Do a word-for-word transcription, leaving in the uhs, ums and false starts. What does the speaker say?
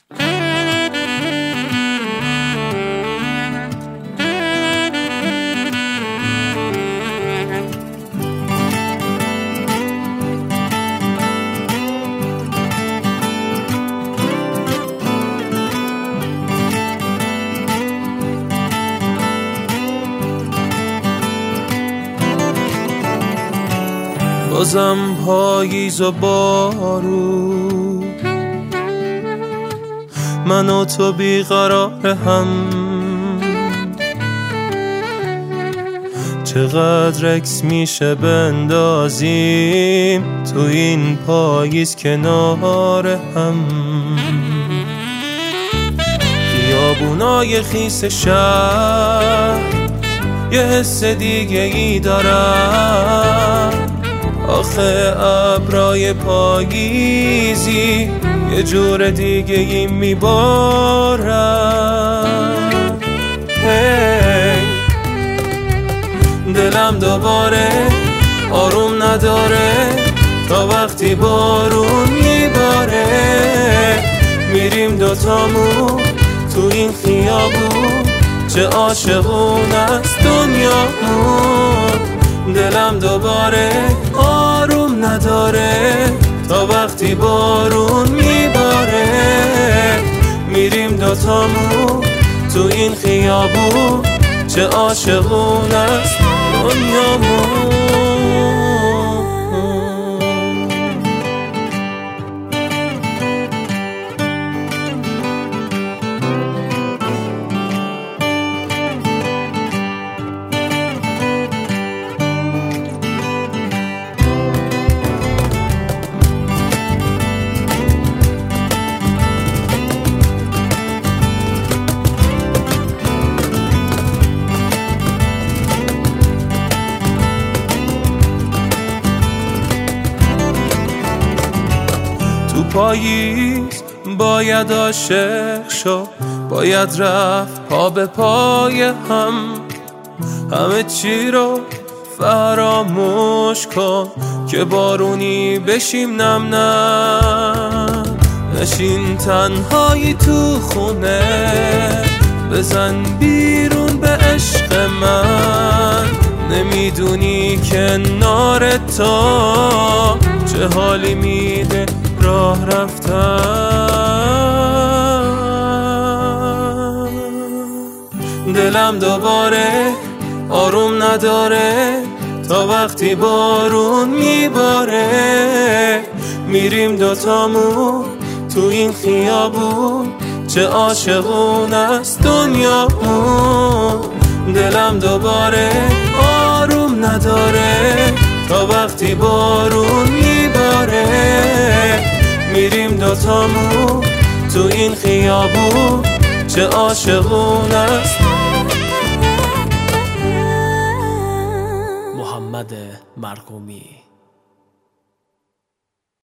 بازم پاییز و بارون، من و تو بیقرار هم، چقدر عکس میشه بندازیم تو این پاییز کنار هم. خیابونای خیس شهر یه حس دیگه ای دارن، آخه ابرای پاییزی یه جور دیگه ای میبارن. hey. دلم دوباره آروم نداره تا وقتی بارون میباره، میریم دوتامون تو این خیابون، چه عاشقون از دنیامون. دلم دوباره آروم نداره تا وقتی بارون میباره، میریم دوتامون تو این خیابون، چه عاشقون از دنیامون. تو پاییز باید عاشق شو، باید رفت پا به پای هم، همه چی رو فراموش کن که بارونی بشیم نم نم. نشین تنهایی تو خونه، بزن بیرون به عشق من، نمیدونی کنار تو چه حالی میده راه رفتن. دلم دوباره آروم نداره تا وقتی بارون میباره، میریم دوتامون تو این خیابون، چه عاشقون از دنیامون. دلم دوباره آروم نداره تا وقتی بارون میباره، میریم دوتامون تو این خیابون، چه عاشقون است. محمد مرقومی.